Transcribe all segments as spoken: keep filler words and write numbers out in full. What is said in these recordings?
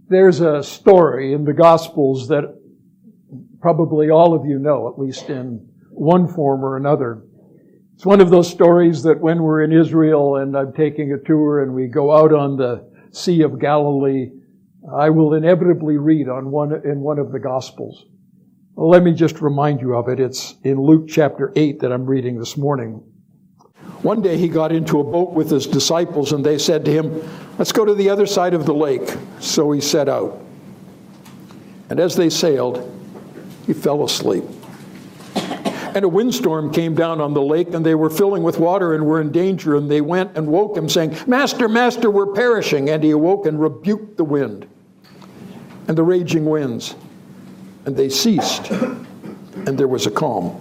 There's a story in the Gospels that probably all of you know, at least in one form or another. It's one of those stories that when we're in Israel and I'm taking a tour and we go out on the Sea of Galilee, I will inevitably read on one in one of the Gospels. Well, let me just remind you of it. It's in Luke chapter eight that I'm reading this morning. One day he got into a boat with his disciples and they said to him, "Let's go to the other side of the lake." So he set out. And as they sailed, he fell asleep. And a windstorm came down on the lake, and they were filling with water and were in danger. And they went and woke him, saying, "Master, Master, we're perishing." And he awoke and rebuked the wind and the raging winds. And they ceased, and there was a calm.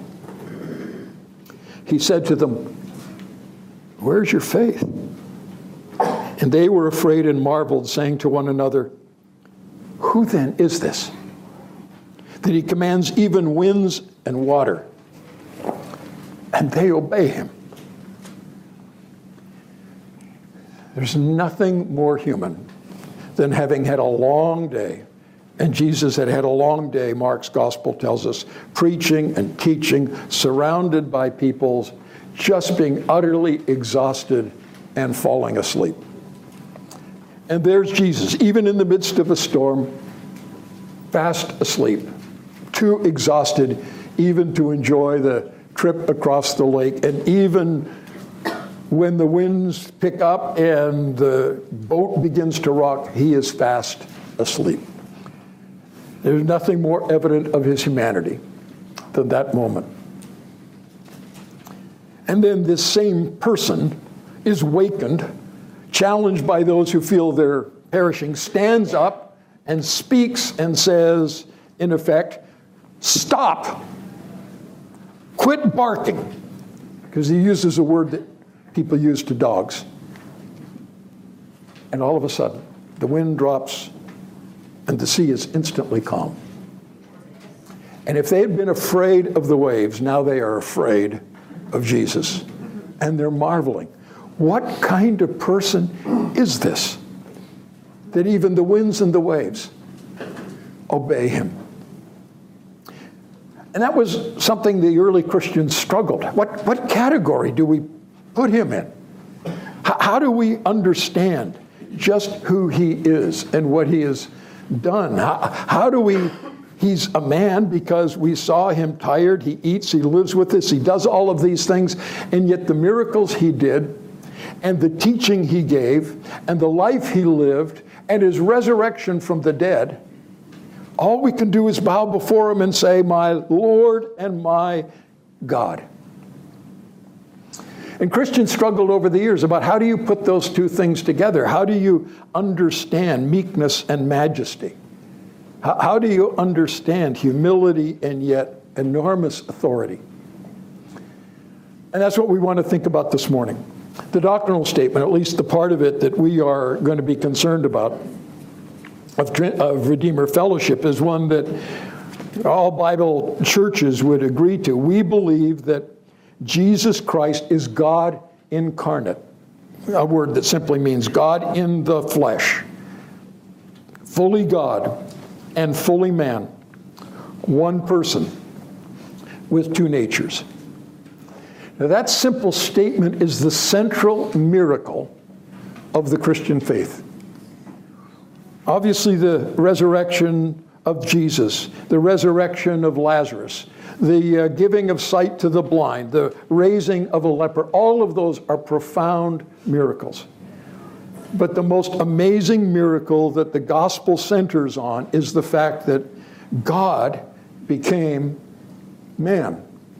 He said to them, "Where's your faith?" And they were afraid and marveled, saying to one another, "Who then is this, that he commands even winds and water, and they obey him?" There's nothing more human than having had a long day. And Jesus had had a long day, Mark's gospel tells us, preaching and teaching, surrounded by people, just being utterly exhausted and falling asleep. And there's Jesus, even in the midst of a storm, fast asleep, too exhausted even to enjoy the trip across the lake. And even when the winds pick up and the boat begins to rock, he is fast asleep. There's nothing more evident of his humanity than that moment. And then this same person is wakened, challenged by those who feel they're perishing, stands up and speaks and says, in effect, "Stop. Quit barking." Because he uses a word that people use to dogs. And all of a sudden, the wind drops and the sea is instantly calm. And if they had been afraid of the waves, now they are afraid of Jesus. And they're marveling. What kind of person is this, that even the winds and the waves obey him? And that was something the early Christians struggled. What, what category do we put him in? How, how do we understand just who he is and what he has done? How, how do we, he's a man because we saw him tired, he eats, he lives with us, he does all of these things, and yet the miracles he did, and the teaching he gave, and the life he lived, and his resurrection from the dead, all we can do is bow before him and say, "My Lord and my God." And Christians struggled over the years about how do you put those two things together? How do you understand meekness and majesty? How, how do you understand humility and yet enormous authority? And that's what we want to think about this morning. The doctrinal statement, at least the part of it that we are going to be concerned about, of, of Redeemer Fellowship, is one that all Bible churches would agree to. We believe that Jesus Christ is God incarnate, a word that simply means God in the flesh, fully God and fully man, one person with two natures. Now that simple statement is the central miracle of the Christian faith. Obviously, the resurrection of Jesus, the resurrection of Lazarus, the uh, giving of sight to the blind, the raising of a leper, all of those are profound miracles. But the most amazing miracle that the gospel centers on is the fact that God became man.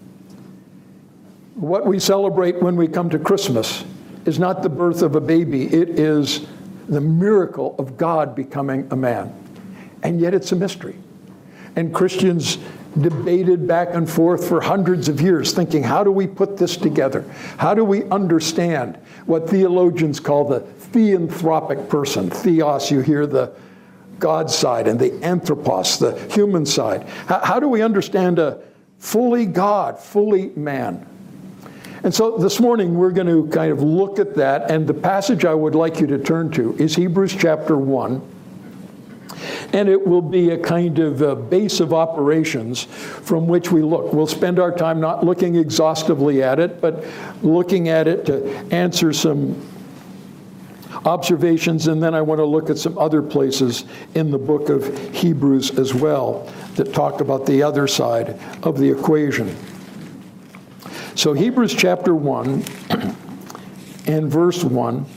What we celebrate when we come to Christmas is not the birth of a baby, it is the miracle of God becoming a man. And yet it's a mystery. And Christians debated back and forth for hundreds of years, thinking, how do we put this together? How do we understand what theologians call the theanthropic person? Theos, you hear the God side, and the anthropos, the human side. How, how do we understand a fully God, fully man? And so this morning we're going to kind of look at that, and the passage I would like you to turn to is Hebrews chapter one. and it will be a kind of a base of operations from which we look. We'll spend our time not looking exhaustively at it, but looking at it to answer some observations, and then I want to look at some other places in the book of Hebrews as well that talk about the other side of the equation. So Hebrews chapter one and verse one.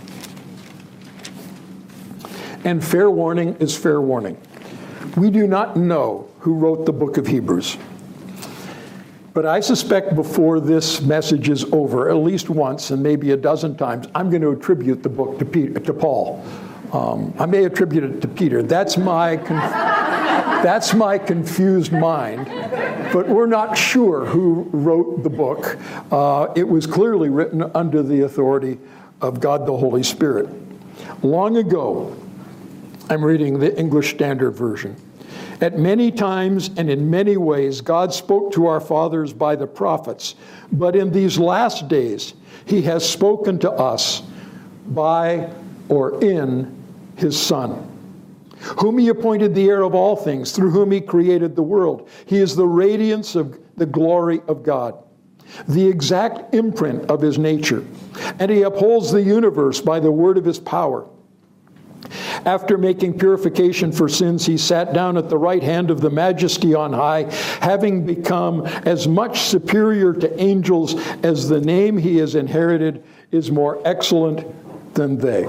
And fair warning is fair warning. We do not know who wrote the book of Hebrews. But I suspect before this message is over, at least once and maybe a dozen times, I'm going to attribute the book to, Peter, to Paul. Um, I may attribute it to Peter. That's my, conf- that's my confused mind. But we're not sure who wrote the book. Uh, it was clearly written under the authority of God the Holy Spirit. Long ago, I'm reading the English Standard Version. At many times and in many ways, God spoke to our fathers by the prophets, but in these last days, he has spoken to us by or in his Son, whom he appointed the heir of all things, through whom he created the world. He is the radiance of the glory of God, the exact imprint of his nature, and he upholds the universe by the word of his power. After making purification for sins, he sat down at the right hand of the Majesty on high, having become as much superior to angels as the name he has inherited is more excellent than they.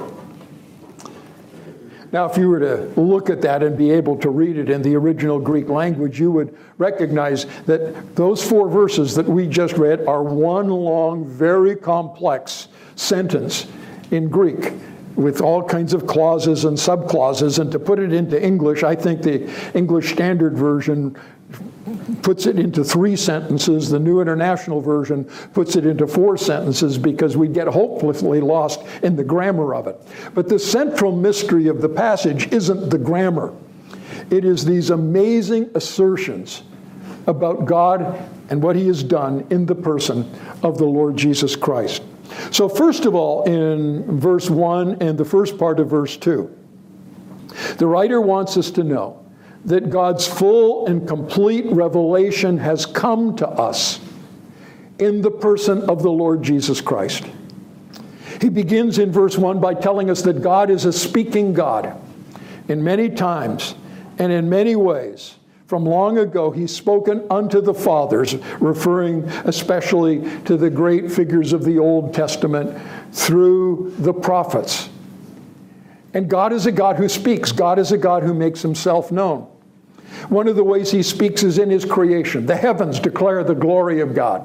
Now, if you were to look at that and be able to read it in the original Greek language, you would recognize that those four verses that we just read are one long, very complex sentence in Greek, with all kinds of clauses and subclauses. And to put it into English, I think the English Standard Version puts it into three sentences. The New International Version puts it into four sentences because we get hopelessly lost in the grammar of it. But the central mystery of the passage isn't the grammar. It is these amazing assertions about God and what he has done in the person of the Lord Jesus Christ. So first of all, in verse one and the first part of verse two, the writer wants us to know that God's full and complete revelation has come to us in the person of the Lord Jesus Christ. He begins in verse one by telling us that God is a speaking God. In many times and in many ways, from long ago, he's spoken unto the fathers, referring especially to the great figures of the Old Testament through the prophets. And God is a God who speaks. God is a God who makes himself known. One of the ways he speaks is in his creation. The heavens declare the glory of God.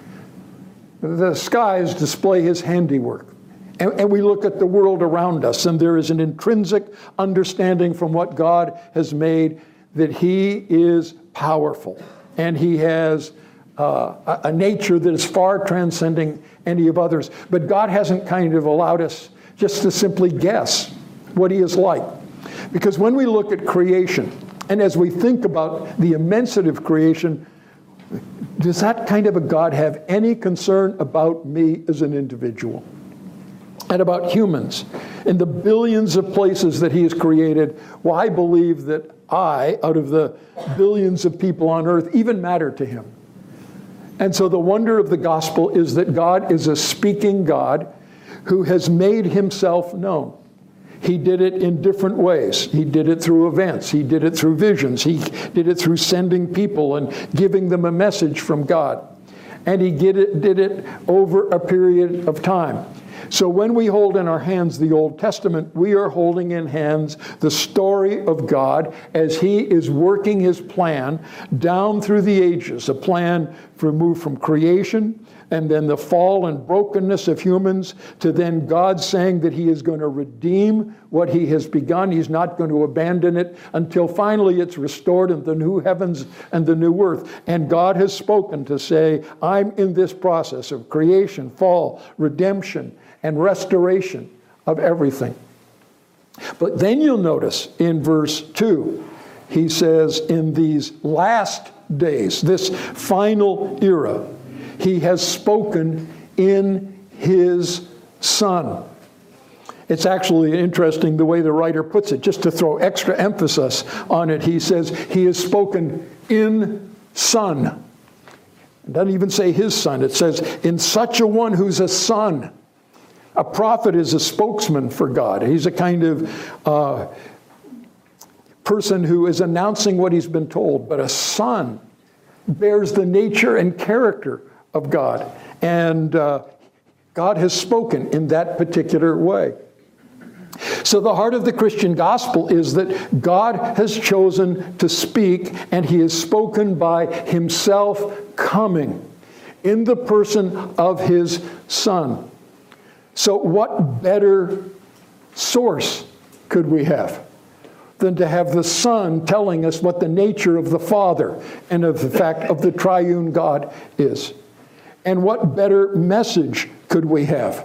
The skies display his handiwork. And, and we look at the world around us, and there is an intrinsic understanding from what God has made that he is powerful, and he has uh, a, a nature that is far transcending any of others. But God hasn't kind of allowed us just to simply guess what he is like. Because when we look at creation, and as we think about the immensity of creation, does that kind of a God have any concern about me as an individual? And about humans, in the billions of places that he has created? Well, I believe that I, out of the billions of people on earth, even matter to him. And so the wonder of the gospel is that God is a speaking God who has made himself known. He did it in different ways. He did it through events. He did it through visions. He did it through sending people and giving them a message from God. And he did it, did it over a period of time. So when we hold in our hands the Old Testament, we are holding in hands the story of God as he is working his plan down through the ages, a plan for move from creation and then the fall and brokenness of humans to then God saying that he is going to redeem what he has begun. He's not going to abandon it until finally it's restored in the new heavens and the new earth. And God has spoken to say, I'm in this process of creation, fall, redemption, and restoration of everything. But then you'll notice in verse two, he says, in these last days, this final era, he has spoken in his Son. It's actually interesting the way the writer puts it. Just to throw extra emphasis on it, he says, he has spoken in Son. It doesn't even say his Son. It says, in such a one who's a son. A prophet is a spokesman for God. He's a kind of uh, person who is announcing what he's been told. But a son bears the nature and character of God. And uh, God has spoken in that particular way. So the heart of the Christian gospel is that God has chosen to speak, and he has spoken by himself coming in the person of his Son. So what better source could we have than to have the Son telling us what the nature of the Father and of the fact of the triune God is? And what better message could we have?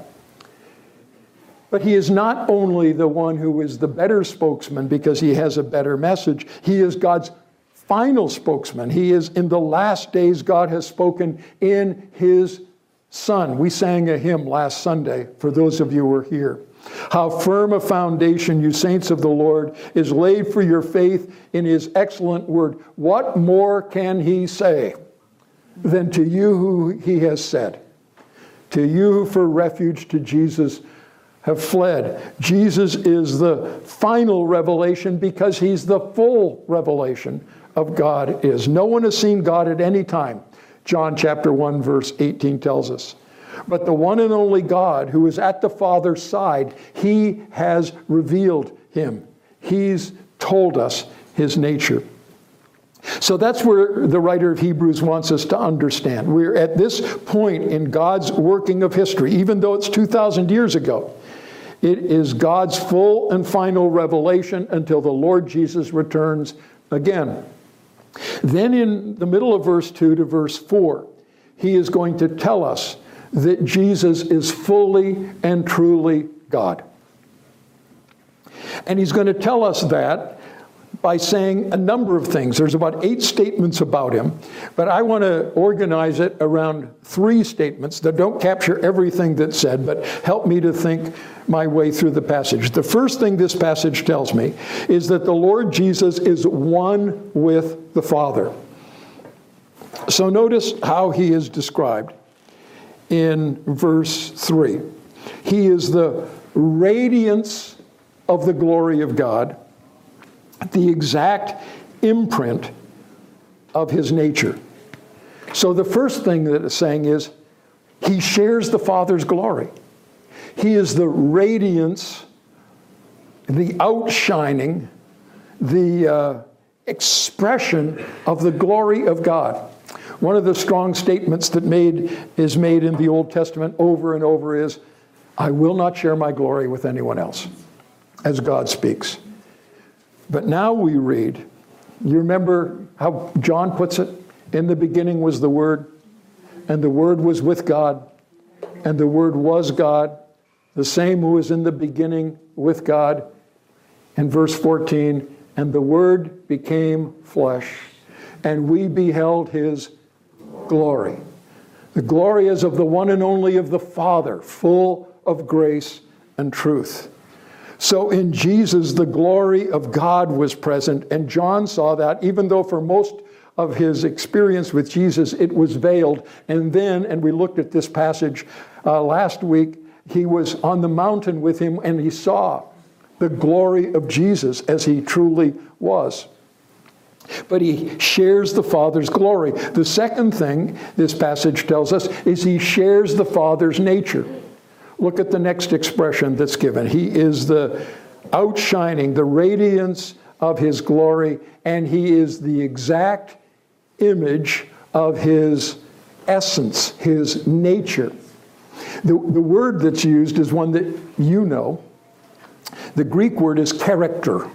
But he is not only the one who is the better spokesman because he has a better message. He is God's final spokesman. He is, in the last days, God has spoken in his Son. We sang a hymn last Sunday, for those of you who were here. How firm a foundation, you saints of the Lord, is laid for your faith in his excellent word. What more can he say than to you who he has said? To you who for refuge to Jesus have fled. Jesus is the final revelation because he's the full revelation of God is. No one has seen God at any time. John chapter one verse eighteen tells us. But the one and only God who is at the Father's side, he has revealed him. He's told us his nature. So that's where the writer of Hebrews wants us to understand. We're at this point in God's working of history, even though it's two thousand years ago. It is God's full and final revelation until the Lord Jesus returns again. Then in the middle of verse two to verse four, he is going to tell us that Jesus is fully and truly God. And he's going to tell us that by saying a number of things. There's about eight statements about him, but I want to organize it around three statements that don't capture everything that's said, but help me to think my way through the passage. The first thing this passage tells me is that the Lord Jesus is one with the Father. So notice how he is described in verse three. He is the radiance of the glory of God, the exact imprint of his nature. So the first thing that it's saying is he shares the Father's glory. He is the radiance, the outshining, the uh, expression of the glory of God. One of the strong statements that made is made in the Old Testament over and over is, I will not share my glory with anyone else, as God speaks. But now we read, you remember how John puts it? In the beginning was the Word, and the Word was with God, and the Word was God, the same who was in the beginning with God. And verse fourteen, and the Word became flesh, and we beheld his glory. The glory is of the one and only of the Father, full of grace and truth. So in Jesus, the glory of God was present, and John saw that, even though for most of his experience with Jesus, it was veiled. And then, and we looked at this passage uh, last week, he was on the mountain with him, and he saw the glory of Jesus as he truly was. But he shares the Father's glory. The second thing this passage tells us is he shares the Father's nature. Look at the next expression that's given. He is the outshining, the radiance of his glory, and he is the exact image of his essence, his nature. The, the word that's used is one that you know. The Greek word is character.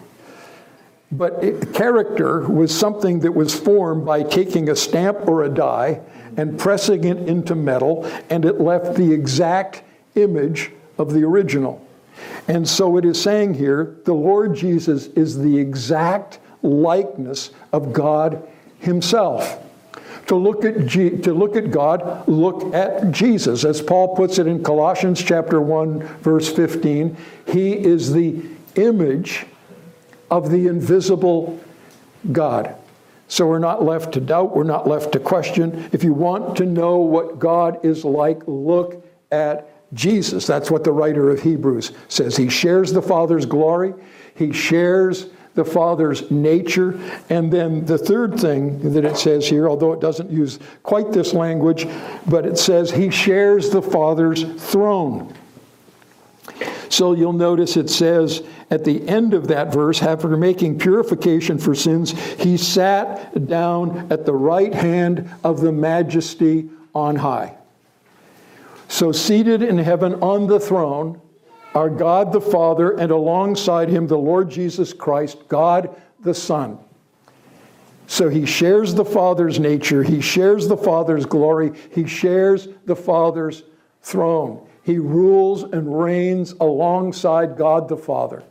But it, character was something that was formed by taking a stamp or a die and pressing it into metal, and it left the exact image of the original. And so it is saying here, the Lord Jesus is the exact likeness of God himself. To look at G- to look at God, look at Jesus. As Paul puts it in Colossians chapter one, verse fifteen, he is the image of the invisible God. So we're not left to doubt, we're not left to question. If you want to know what God is like, look at Jesus. That's what the writer of Hebrews says. He shares the Father's glory. He shares the Father's nature. And then the third thing that it says here, although it doesn't use quite this language, but it says he shares the Father's throne. So you'll notice it says at the end of that verse, after making purification for sins, he sat down at the right hand of the Majesty on high. So seated in heaven on the throne are God the Father, and alongside him the Lord Jesus Christ, God the Son. So he shares the Father's nature, he shares the Father's glory, he shares the Father's throne. He rules and reigns alongside God the Father.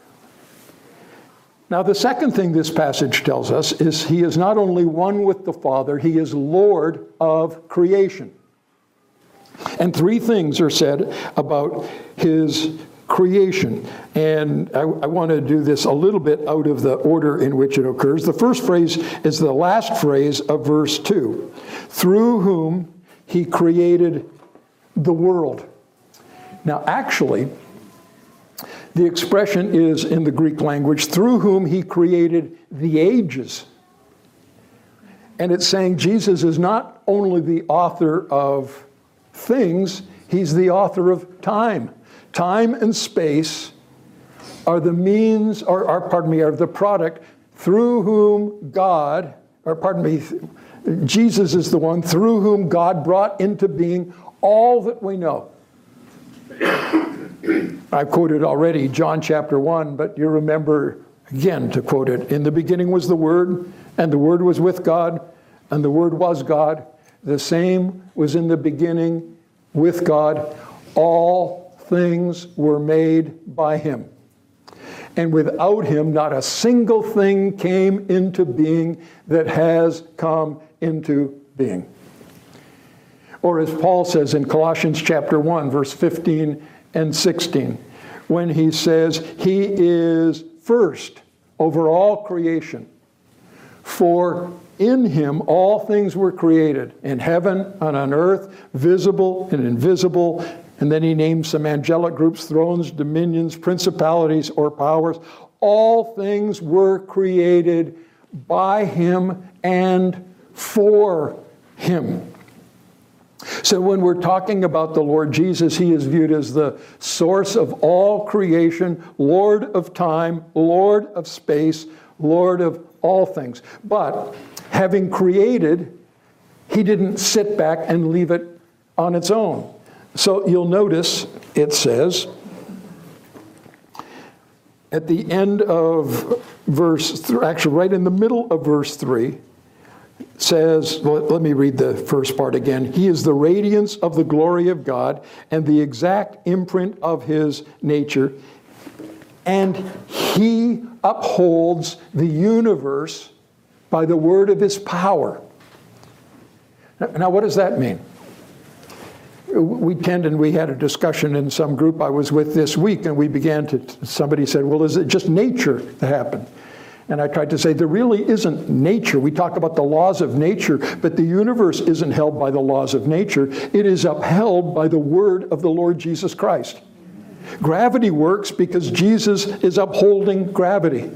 Now, the second thing this passage tells us is he is not only one with the Father, he is Lord of creation. And three things are said about his creation. And I, I want to do this a little bit out of the order in which it occurs. The first phrase is the last phrase of verse two. Through whom he created the world. Now, actually, the expression is in the Greek language, through whom he created the ages. And it's saying Jesus is not only the author of things, he's the author of time. Time and space are the means, or, or pardon me, are the product through whom God, or pardon me, Jesus is the one through whom God brought into being all that we know. I've quoted already John chapter one, but you remember again to quote it. In the beginning was the Word, and the Word was with God, and the Word was God. The same was in the beginning with God. All things were made by him. And without him, not a single thing came into being that has come into being. Or as Paul says in Colossians chapter one, verse fifteen and sixteen, when he says, he is first over all creation. For in him all things were created, in heaven and on earth, visible and invisible. And then he names some angelic groups, thrones, dominions, principalities, or powers. All things were created by him and for him. So when we're talking about the Lord Jesus, he is viewed as the source of all creation, Lord of time, Lord of space, Lord of all things. But having created, he didn't sit back and leave it on its own. So you'll notice it says at the end of verse three, actually right in the middle of verse three, says, let, let me read the first part again. He is the radiance of the glory of God and the exact imprint of his nature, and he upholds the universe by the word of his power. Now, now what does that mean? We tend, and we had a discussion in some group I was with this week, and we began to, somebody said, well, is it just nature that happened? And I tried to say, there really isn't nature. We talk about the laws of nature, but the universe isn't held by the laws of nature. It is upheld by the word of the Lord Jesus Christ. Gravity works because Jesus is upholding gravity.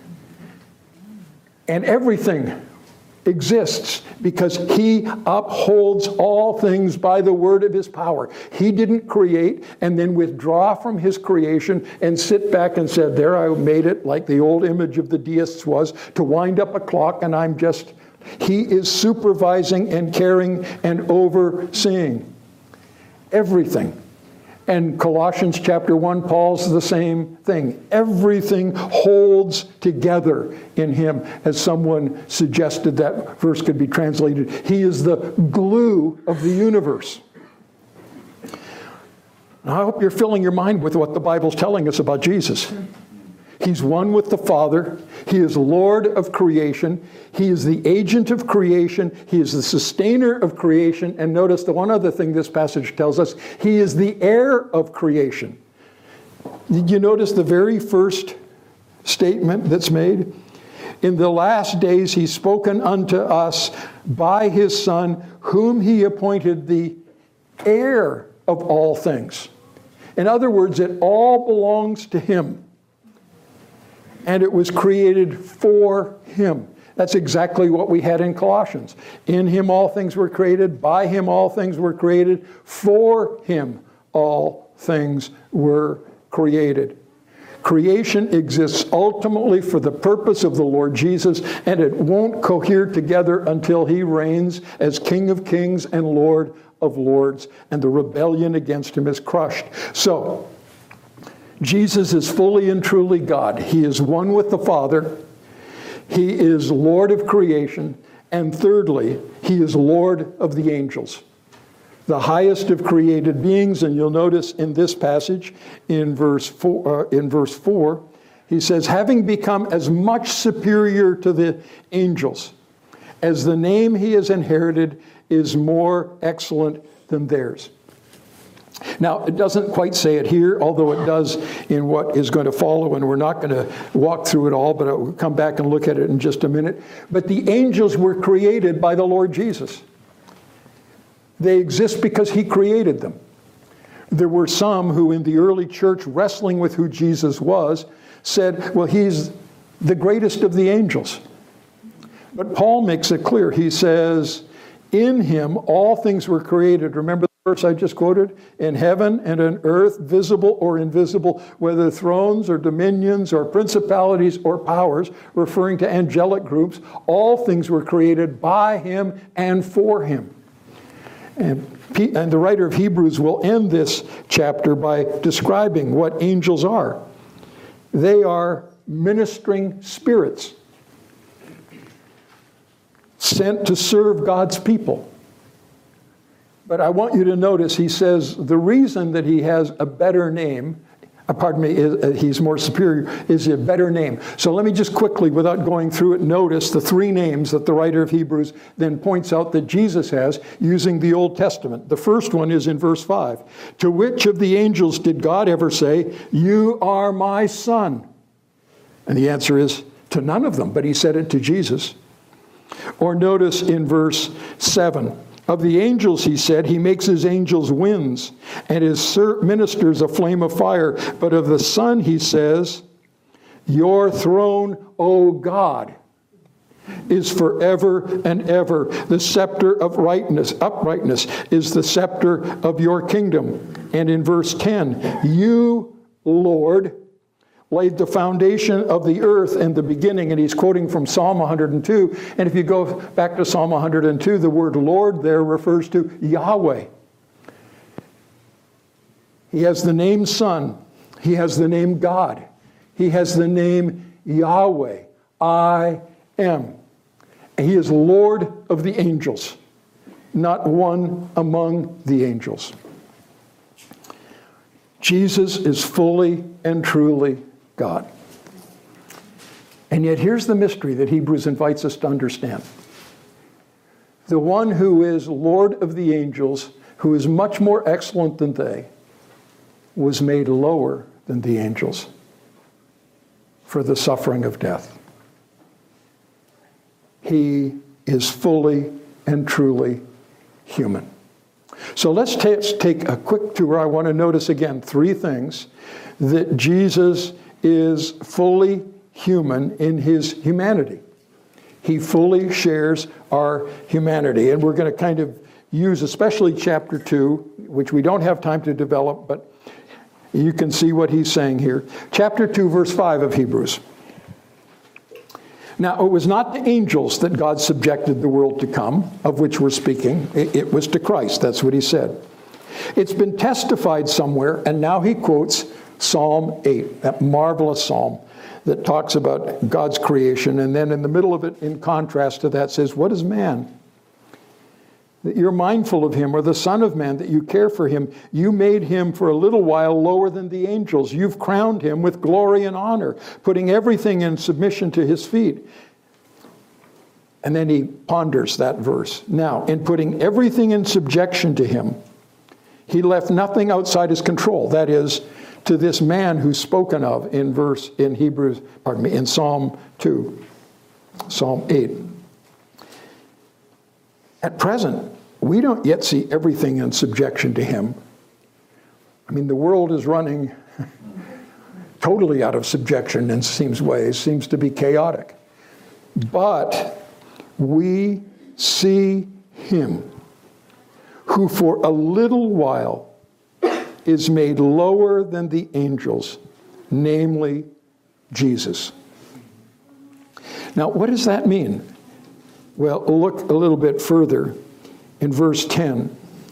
And everything exists because he upholds all things by the word of his power. He didn't create and then withdraw from his creation and sit back and said, there, I made it, like the old image of the deists was, to wind up a clock, and I'm just... He is supervising and caring and overseeing everything. And Colossians chapter one, Paul's the same thing. Everything holds together in him, as someone suggested that verse could be translated. He is the glue of the universe. Now, I hope you're filling your mind with what the Bible's telling us about Jesus. He's one with the Father. He is Lord of creation. He is the agent of creation. He is the sustainer of creation. And notice the one other thing this passage tells us, he is the heir of creation. Did you notice the very first statement that's made? In the last days he's spoken unto us by his Son, whom he appointed the heir of all things. In other words, it all belongs to him. And it was created for him. That's exactly what we had in Colossians. In him all things were created, by him all things were created, for him all things were created. Creation exists ultimately for the purpose of the Lord Jesus, and it won't cohere together until he reigns as King of Kings and Lord of Lords, and the rebellion against him is crushed. So, Jesus is fully and truly God. He is one with the Father. He is Lord of creation. And thirdly, he is Lord of the angels, the highest of created beings. And you'll notice in this passage, in verse four, uh, in verse four, he says, having become as much superior to the angels, as the name he has inherited is more excellent than theirs. Now, it doesn't quite say it here, although it does in what is going to follow, and we're not going to walk through it all, but I'll come back and look at it in just a minute. But the angels were created by the Lord Jesus. They exist because he created them. There were some who in the early church, wrestling with who Jesus was, said, well, he's the greatest of the angels. But Paul makes it clear. He says, in him all things were created. Remember the verse I just quoted? In heaven and on earth, visible or invisible, whether thrones or dominions or principalities or powers, referring to angelic groups, all things were created by him and for him. And, and the writer of Hebrews will end this chapter by describing what angels are. They are ministering spirits sent to serve God's people. But I want you to notice he says the reason that he has a better name, uh, pardon me, is, uh, he's more superior, is a better name. So let me just quickly, without going through it, notice the three names that the writer of Hebrews then points out that Jesus has using the Old Testament. The first one is in verse five. To which of the angels did God ever say, you are my son? And the answer is to none of them, but he said it to Jesus. Or notice in verse seven, of the angels, he said, he makes his angels winds and his ministers a flame of fire. But of the Son, he says, your throne, O God, is forever and ever. The scepter of rightness, uprightness is the scepter of your kingdom. And in verse ten, you, Lord, laid the foundation of the earth in the beginning, and he's quoting from Psalm one hundred two. And if you go back to Psalm one hundred two, the word Lord there refers to Yahweh. He has the name Son. He has the name God. He has the name Yahweh. I am. And he is Lord of the angels, not one among the angels. Jesus is fully and truly God. And yet here's the mystery that Hebrews invites us to understand. The one who is Lord of the angels, who is much more excellent than they, was made lower than the angels for the suffering of death. He is fully and truly human. So let's t- take a quick tour. I want to notice again three things. That Jesus is fully human in his humanity. He fully shares our humanity. And we're going to kind of use especially chapter two, which we don't have time to develop, but you can see what he's saying here. Chapter two, verse five of Hebrews. Now, it was not the angels that God subjected the world to come, of which we're speaking. It, it was to Christ. That's what he said. It's been testified somewhere, and now he quotes Psalm eight, that marvelous psalm that talks about God's creation. And then in the middle of it, in contrast to that, says, what is man that you're mindful of him, or the Son of Man, that you care for him. You made him for a little while lower than the angels. You've crowned him with glory and honor, putting everything in submission to his feet. And then he ponders that verse. Now, in putting everything in subjection to him, he left nothing outside his control. That is, to this man who's spoken of in verse, in Hebrews, pardon me, in Psalm two, Psalm eight. At present, we don't yet see everything in subjection to him. I mean, the world is running totally out of subjection in seems ways, seems to be chaotic. But we see him who for a little while is made lower than the angels, namely Jesus. Now, what does that mean? Well, look a little bit further in verse ten.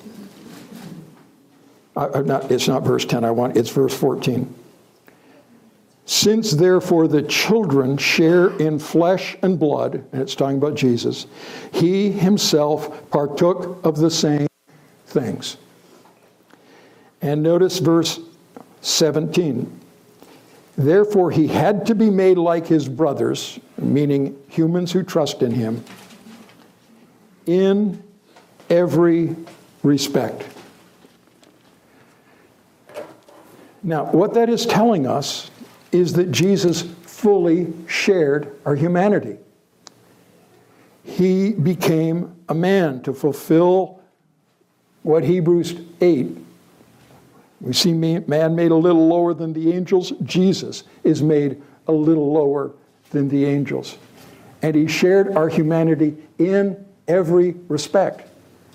Uh, not, it's not verse ten, I want, it's verse fourteen. Since therefore the children share in flesh and blood, and it's talking about Jesus, he himself partook of the same things. And notice verse seventeen. Therefore he had to be made like his brothers, meaning humans who trust in him, in every respect. Now, what that is telling us is that Jesus fully shared our humanity. He became a man to fulfill what Hebrews eight, we see man made a little lower than the angels. Jesus is made a little lower than the angels. And he shared our humanity in every respect.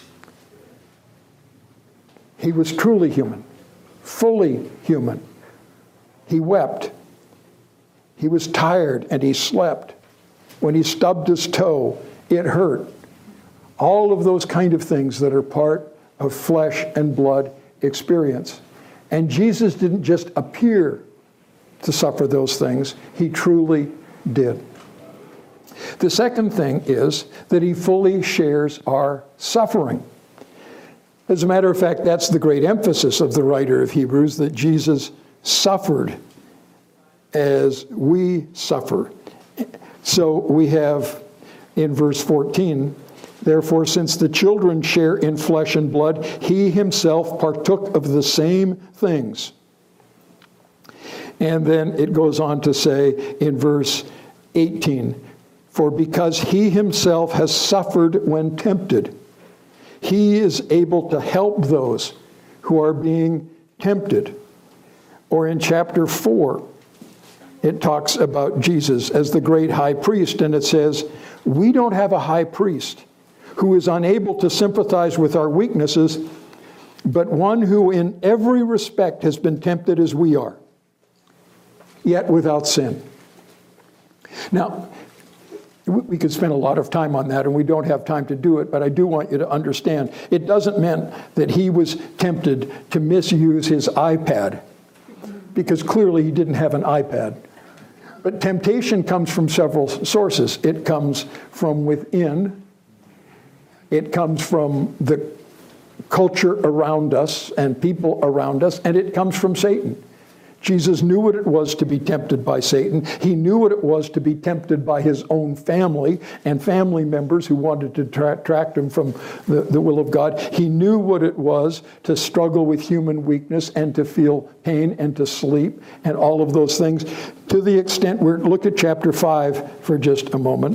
He was truly human, fully human. He wept. He was tired and he slept. When he stubbed his toe, it hurt. All of those kind of things that are part of flesh and blood experience. And Jesus didn't just appear to suffer those things. He truly did. The second thing is that he fully shares our suffering. As a matter of fact, that's the great emphasis of the writer of Hebrews, that Jesus suffered as we suffer. So we have in verse fourteen, therefore, since the children share in flesh and blood, he himself partook of the same things. And then it goes on to say in verse eighteen, for because he himself has suffered when tempted, he is able to help those who are being tempted. Or in chapter four, it talks about Jesus as the great high priest, and it says, we don't have a high priest who is unable to sympathize with our weaknesses, but one who in every respect has been tempted as we are, yet without sin. Now, we could spend a lot of time on that, and we don't have time to do it, but I do want you to understand, it doesn't mean that he was tempted to misuse his iPad, because clearly he didn't have an iPad. But temptation comes from several sources. It comes from within. It comes from the culture around us and people around us, and it comes from Satan. Jesus knew what it was to be tempted by Satan. He knew what it was to be tempted by his own family and family members who wanted to detract him from the, the will of God. He knew what it was to struggle with human weakness and to feel pain and to sleep and all of those things. To the extent, we're look at chapter five for just a moment.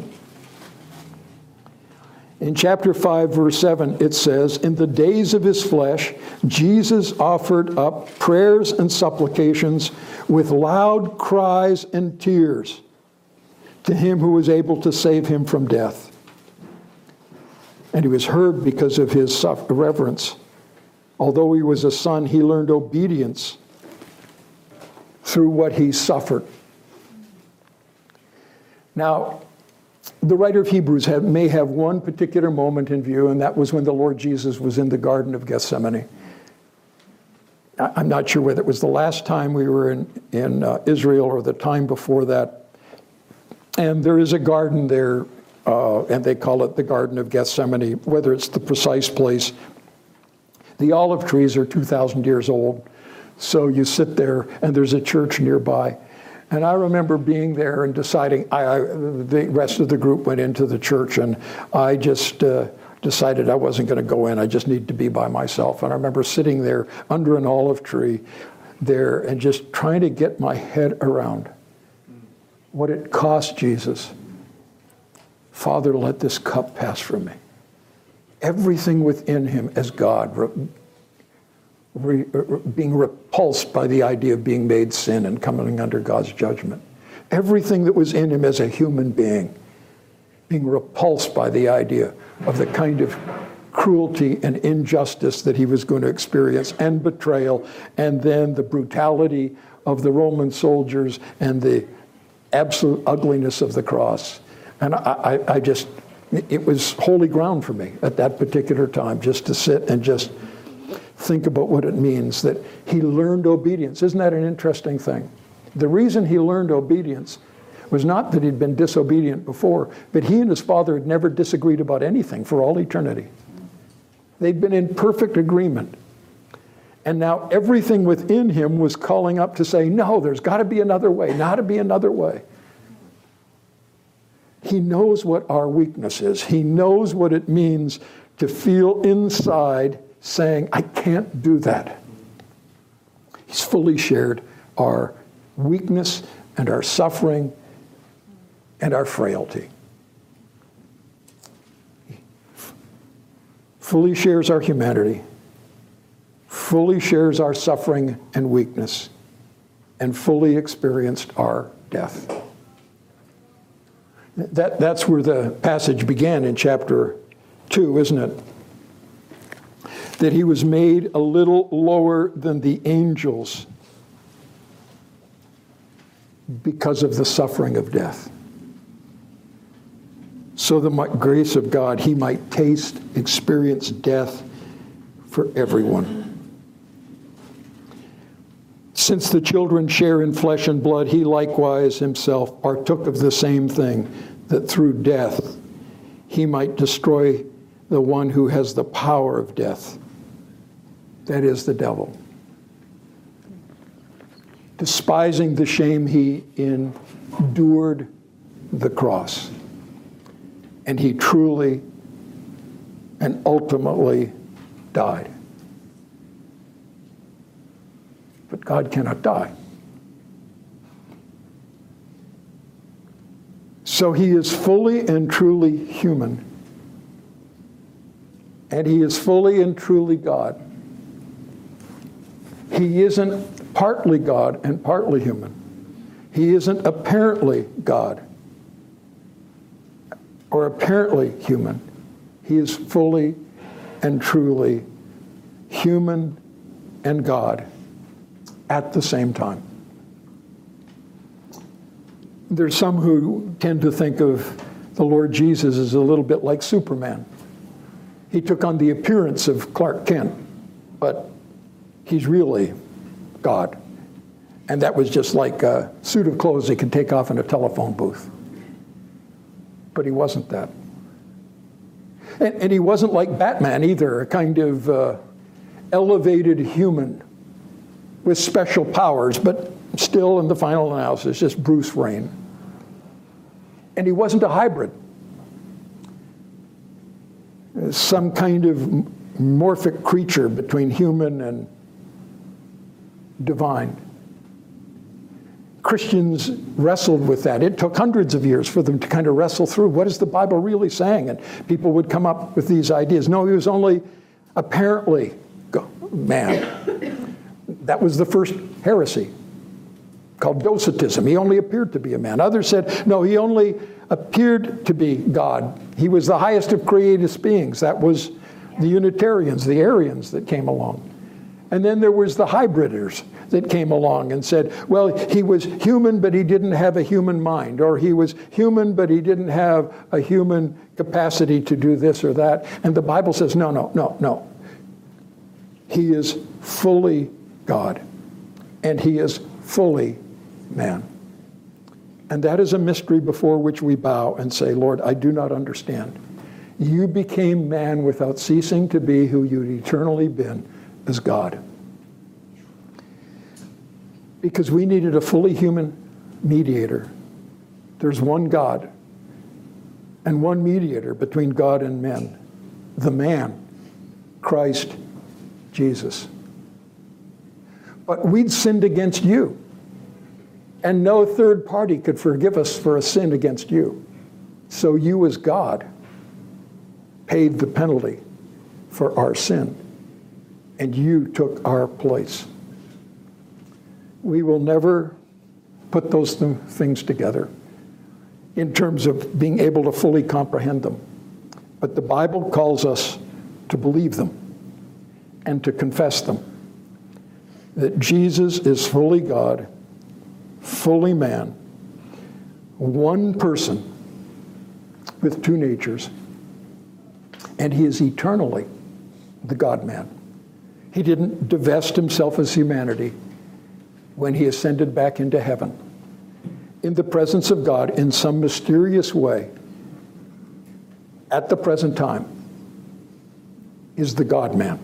In chapter five, verse seven, it says, in the days of his flesh, Jesus offered up prayers and supplications with loud cries and tears to him who was able to save him from death. And he was heard because of his reverence. Although he was a son, he learned obedience through what he suffered. Now, the writer of Hebrews have, may have one particular moment in view, and that was when the Lord Jesus was in the Garden of Gethsemane. I'm not sure whether it was the last time we were in, in uh, Israel or the time before that. And there is a garden there uh, and they call it the Garden of Gethsemane, whether it's the precise place. The olive trees are two thousand years old, so you sit there, and there's a church nearby. And I remember being there and deciding, I, I, the rest of the group went into the church, and I just uh, decided I wasn't going to go in. I just needed to be by myself. And I remember sitting there under an olive tree there and just trying to get my head around what it cost Jesus. Father, let this cup pass from me. Everything within him as God, re, re, re, being repulsed by the idea of being made sin and coming under God's judgment. Everything that was in him as a human being, being repulsed by the idea of the kind of cruelty and injustice that he was going to experience, and betrayal, and then the brutality of the Roman soldiers and the absolute ugliness of the cross. And I, I, I just, it was holy ground for me at that particular time, just to sit and just think about what it means that he learned obedience. Isn't that an interesting thing? The reason he learned obedience was not that he'd been disobedient before, but he and his father had never disagreed about anything for all eternity. They'd been in perfect agreement. And now everything within him was calling up to say, no, there's got to be another way, got to be another way. He knows what our weakness is. He knows what it means to feel inside saying, I can't do that. He's fully shared our weakness and our suffering and our frailty. He fully shares our humanity, fully shares our suffering and weakness, and fully experienced our death. That, that's where the passage began in chapter two, isn't it? That he was made a little lower than the angels because of the suffering of death. So the grace of God, he might taste, experience death for everyone. Since the children share in flesh and blood, he likewise himself partook of the same thing, that through death he might destroy the one who has the power of death, that is the devil. Despising the shame, he endured the cross, and he truly and ultimately died. But God cannot die. So he is fully and truly human. And he is fully and truly God. He isn't partly God and partly human. He isn't apparently God or apparently human. He is fully and truly human and God at the same time. There's some who tend to think of the Lord Jesus as a little bit like Superman. He took on the appearance of Clark Kent, but he's really God. And that was just like a suit of clothes he could take off in a telephone booth. But he wasn't that. And, and he wasn't like Batman either, a kind of uh, elevated human with special powers, but still in the final analysis, just Bruce Wayne. And he wasn't a hybrid. Some kind of morphic creature between human and divine. Christians wrestled with that. It took hundreds of years for them to kind of wrestle through, what is the Bible really saying? And people would come up with these ideas. No, he was only apparently man. That was the first heresy, called Docetism. He only appeared to be a man. Others said, no, he only appeared to be God. He was the highest of created beings. That was the Unitarians, the Arians that came along. And then there was the hybriders that came along and said, well, he was human, but he didn't have a human mind. Or he was human, but he didn't have a human capacity to do this or that. And the Bible says, no, no, no, no. He is fully God, and he is fully man. And that is a mystery before which we bow and say, Lord, I do not understand. You became man without ceasing to be who you'd eternally been as God. Because we needed a fully human mediator. There's one God and one mediator between God and men. The man, Christ Jesus. But we'd sinned against you. And no third party could forgive us for a sin against you. So you as God paid the penalty for our sin. And you took our place. We will never put those th- things together in terms of being able to fully comprehend them. But the Bible calls us to believe them and to confess them. That Jesus is fully God, fully man, one person with two natures, and he is eternally the God-man. He didn't divest himself as humanity when he ascended back into heaven. In the presence of God, in some mysterious way, at the present time, is the God-man.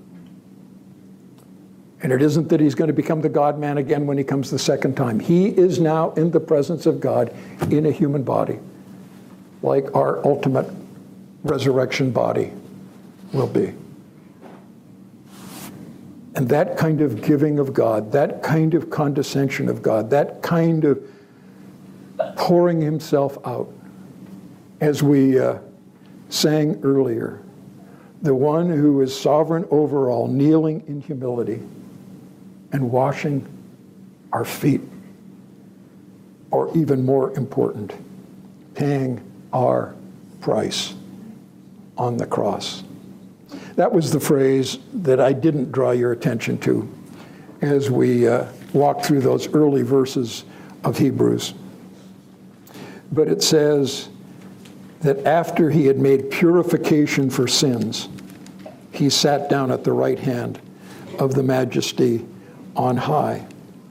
And it isn't that he's going to become the God-man again when he comes the second time. He is now in the presence of God in a human body, like our ultimate resurrection body will be. And that kind of giving of God, that kind of condescension of God, that kind of pouring himself out, as we uh, sang earlier, the one who is sovereign over all, kneeling in humility and washing our feet, or even more important, paying our price on the cross. That was the phrase that I didn't draw your attention to as we uh, walked through those early verses of Hebrews. But it says that after he had made purification for sins, he sat down at the right hand of the Majesty on high.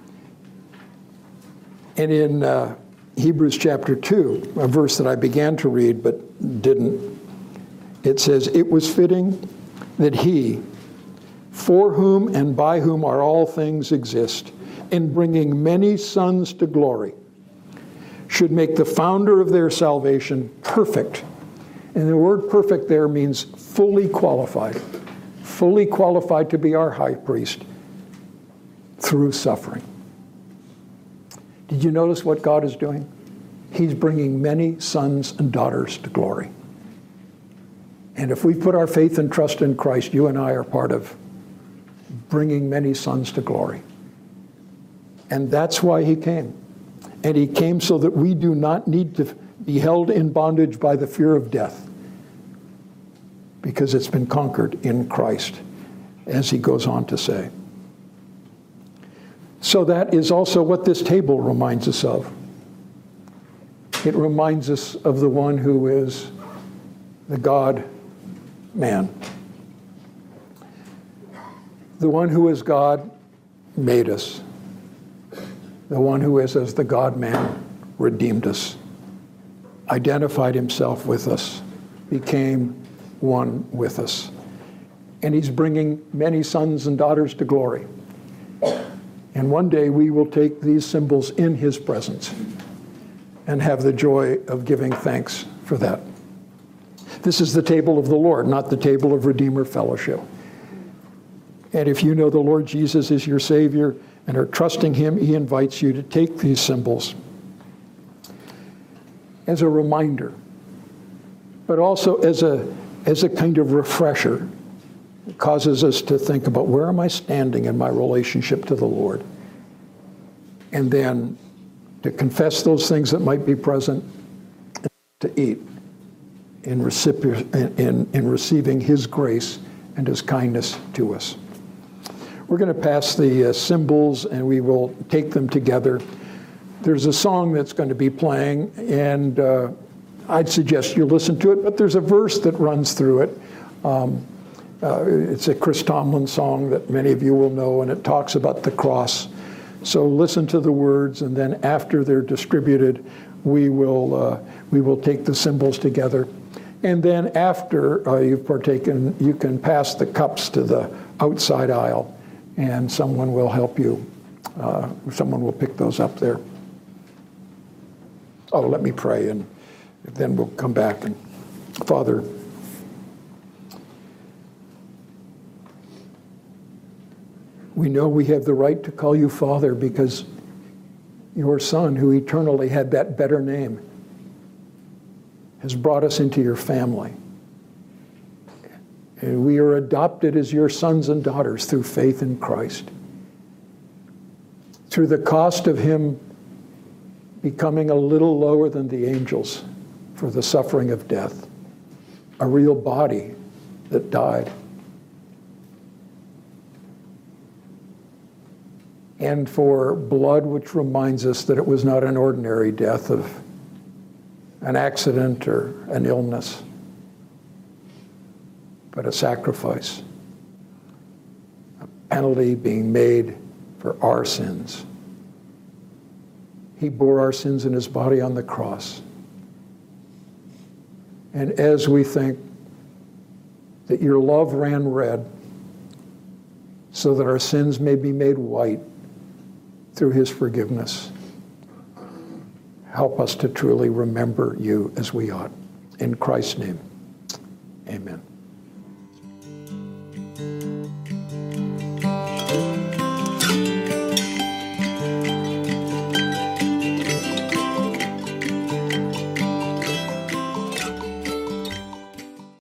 And in uh, Hebrews chapter two, a verse that I began to read but didn't, it says, "It was fitting that he, for whom and by whom are all things exist, in bringing many sons to glory, should make the founder of their salvation perfect." And the word perfect there means fully qualified, fully qualified to be our high priest through suffering. Did you notice what God is doing? He's bringing many sons and daughters to glory. And if we put our faith and trust in Christ, you and I are part of bringing many sons to glory. And that's why he came. And he came so that we do not need to be held in bondage by the fear of death, because it's been conquered in Christ, as he goes on to say. So that is also what this table reminds us of. It reminds us of the one who is the God-man. The one who is God made us. The one who is as the God-man redeemed us, identified himself with us, became one with us. And he's bringing many sons and daughters to glory. And one day we will take these symbols in his presence and have the joy of giving thanks for that. This is the table of the Lord, not the table of Redeemer Fellowship. And if you know the Lord Jesus is your Savior and are trusting him, he invites you to take these symbols as a reminder, but also as a, as a kind of refresher. It causes us to think about, where am I standing in my relationship to the Lord? And then to confess those things that might be present, and to eat in, recipient, in, in receiving his grace and his kindness to us. We're going to pass the uh, symbols and we will take them together. There's a song that's going to be playing, and uh, I'd suggest you listen to it, but there's a verse that runs through it. Um, uh, it's a Chris Tomlin song that many of you will know, and it talks about the cross. So listen to the words, and then after they're distributed, we will uh, we will take the symbols together. And then after uh, you've partaken, you can pass the cups to the outside aisle, and someone will help you. Uh, someone will pick those up there. Oh, let me pray, and then we'll come back. And Father, we know we have the right to call you Father because your Son, who eternally had that better name, has brought us into your family. And we are adopted as your sons and daughters through faith in Christ. Through the cost of him becoming a little lower than the angels for the suffering of death, a real body that died. And for blood which reminds us that it was not an ordinary death of an accident or an illness, but a sacrifice, a penalty being made for our sins. He bore our sins in his body on the cross. And as we think that your love ran red so that our sins may be made white through his forgiveness, help us to truly remember you as we ought. In Christ's name, amen.